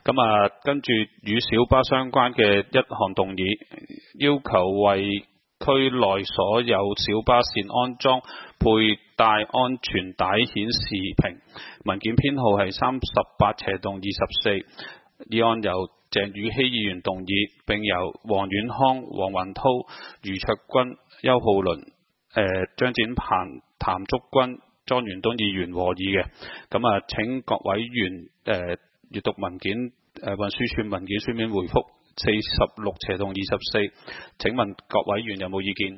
咁啊，跟住與小巴相關嘅一項動議，要求為區內所有小巴線安裝佩戴安全帶顯示屏。文件編號係38/24，議案由鄭宇希議員動議，並由黃遠康、黃雲濤、余卓君、邱浩倫、張展鵬、譚竹君、莊元東議員和議嘅。咁啊，請各委員閱讀文件，運輸署文件書面回覆46/24。請問各委員有冇意見？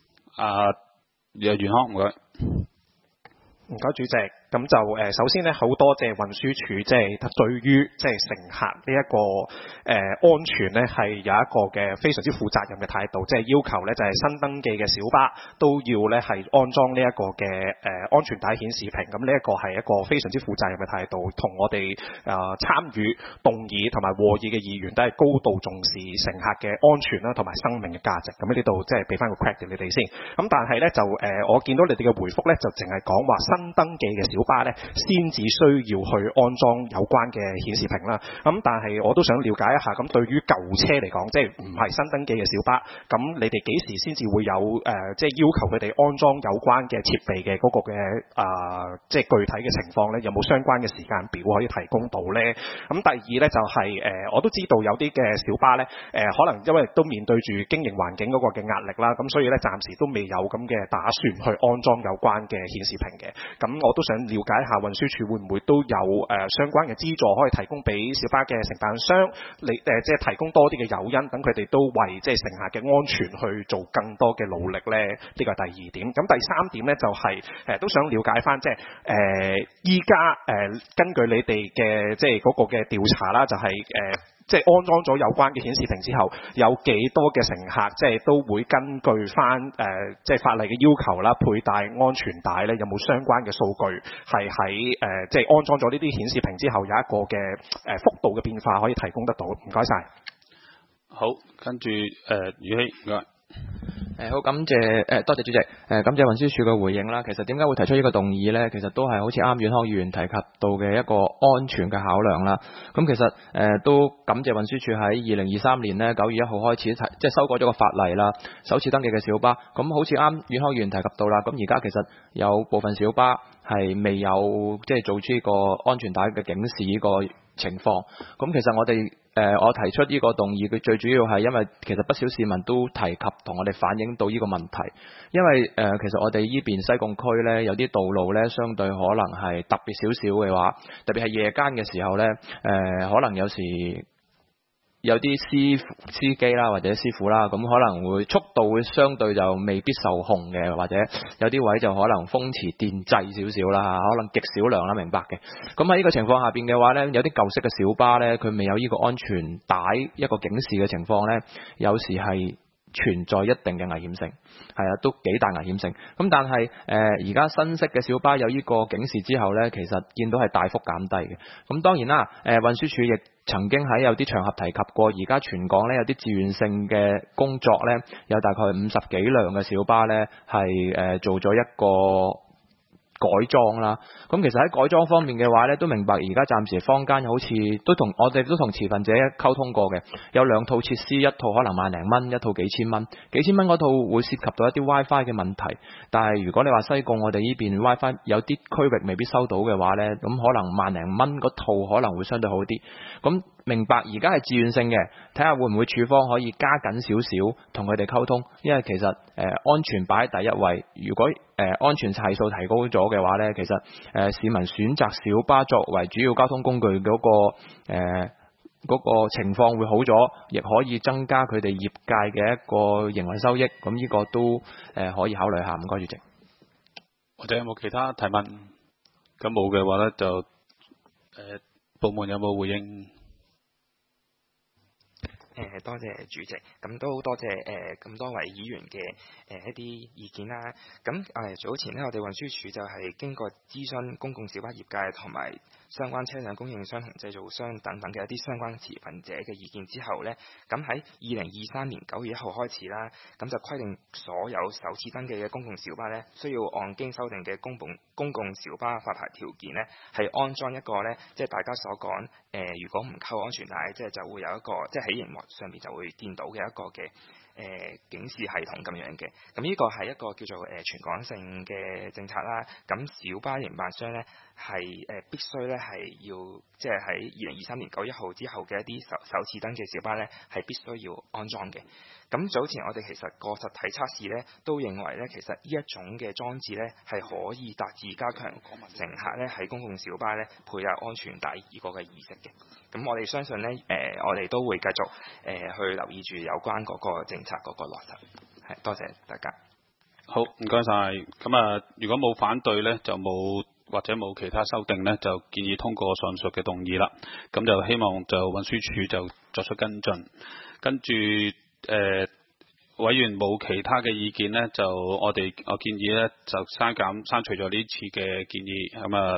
袁康，唔該。 唔該，主席。咁就首先咧，好多謝運輸署對於乘客呢一個安全咧係有一個嘅非常之負責任嘅態度，要求咧就係新登記嘅小巴都要咧係安裝呢一個嘅安全帶顯示屏。咁呢一個係一個非常之負責任嘅態度，同我哋參與動議同埋和議嘅議員都係高度重視乘客嘅安全啦，同埋生命嘅價值。咁呢度俾翻個 credit 你哋先。咁但係咧就我見到你哋嘅回覆咧就淨係講話新登記嘅小巴咧先至需要去安裝有關嘅顯示屏啦。咁但係我都想了解一下，咁對於舊車嚟講，唔係新登記嘅小巴，咁你哋幾時先至會有要求佢哋安裝有關嘅設備嘅嗰個嘅具體嘅情況咧？有冇相關嘅時間表可以提供到咧？咁第二咧就係我都知道有啲嘅小巴咧可能因為都面對住經營環境嗰個嘅壓力啦，咁所以咧暫時都未有咁嘅打算去安裝有關嘅顯示屏嘅。咁我都想了解一下運輸署會唔會都有相關嘅資助可以提供俾小巴嘅承辦商，提供多啲嘅誘因，等佢哋都為乘客嘅安全去做更多嘅努力咧。呢個係第二點。咁第三點咧就係都想了解翻依家根據你哋嘅嗰個嘅調查啦，就係安裝咗有關嘅顯示屏之後，有幾多嘅乘客都會根據翻法例嘅要求啦，佩戴安全帶咧？有冇相關嘅數據係喺安裝咗呢啲顯示屏之後有一個嘅幅度嘅變化可以提供得到？唔該晒。 好，跟住宇希，唔該。 好，感謝多謝主席，感謝運輸署嘅回應啦。其實點解會提出呢個動議呢？其實都係好似啱遠康議員提及到嘅一個安全嘅考量啦。咁其實都感謝運輸署喺2023年呢9月1號開始修改咗個法例啦，首次登記嘅小巴。咁好似啱遠康議員提及到啦，咁而家其實有部分小巴係未有做出呢個安全帶嘅警示呢個情況。咁其實我提出呢個動議，佢最主要係因為其實不少市民都提及同我哋反映到呢個問題，因為其實我哋呢邊西貢區呢，有啲道路呢，相對可能係特別少少嘅話，特別係夜間嘅時候呢，可能有時有啲司機啦或者師傅啦，咁可能會速度會相對就未必受控嘅，或者有啲位就可能風馳電掣少少啦，可能極少量啦，明白嘅。咁喺呢個情況下邊嘅話呢，有啲舊式嘅小巴呢，佢未有呢個安全帶一個警示嘅情況呢，有時係存在一定嘅危險性，係啊，都幾大危險性。咁但係而家新式嘅小巴有呢個警示之後呢，其實見到係大幅減低嘅。咁當然啦，運輸署亦曾經喺有啲場合提及過，而家全港呢有啲自願性嘅工作呢，有大概50幾輛嘅小巴呢係做咗一個改裝啦。咁其實喺改裝方面嘅話呢，都明白而家暫時坊間好似我哋都同持份者溝通過嘅，有兩套設施，一套可能萬零蚊，一套幾千蚊。幾千蚊嗰套會涉及到一啲 WiFi 嘅問題，但係如果你話西貢我哋呢邊 WiFi 有啲區域未必收到嘅話呢，咁可能萬零蚊嗰套可能會相對好啲。咁明白而家係自願性嘅，睇下會唔會處方可以加緊少少同佢哋溝通，因為其實安全擺喺第一位。如果安全係數提高咗嘅話呢，其實市民選擇小巴作為主要交通工具嗰個情況會好咗，亦可以增加佢哋業界嘅一個營運收益。咁呢個都可以考慮下。唔該主席。 或者有冇其他提問？咁冇嘅話呢，就部門有冇回應？ 多謝主席，咁都多謝咁多位議員嘅一啲意見啦。咁早前呢，我哋運輸署就係經過諮詢公共小巴業界同埋相關車輛供應商同製造商等等嘅一啲相關持份者嘅意見之後呢，咁喺2023年9月1號開始啦，咁就規定所有首次登記嘅公共小巴呢，需要按經修訂嘅公共小巴發牌條件呢，係安裝一個呢，即係大家所講如果唔扣安全帶，即係就會有一個即係喺熒幕上面就會見到嘅一個嘅警示系統咁樣嘅。咁呢個係一個叫做全港性嘅政策啦。咁小巴營辦商呢，係必須呢係要即係喺2023年9月1號之後嘅一啲首次登記小巴呢，係必須要安裝嘅。咁早前我哋其實個實體測試呢，都認為呢，其實呢一種嘅裝置呢，係可以達至加強乘客呢喺公共小巴呢佩戴安全帶依個嘅意識嘅。咁我哋相信呢，我哋都會繼續去留意住有關嗰個政策嗰個落實。係，多謝大家。 好，唔該晒。咁如果冇反對呢，就冇或者冇其他修訂呢，就建議通過上述嘅動議啦。咁就希望就運輸署就作出跟進，跟住委員冇其他嘅意見呢，就我建議呢，就刪除咗呢次嘅建議咁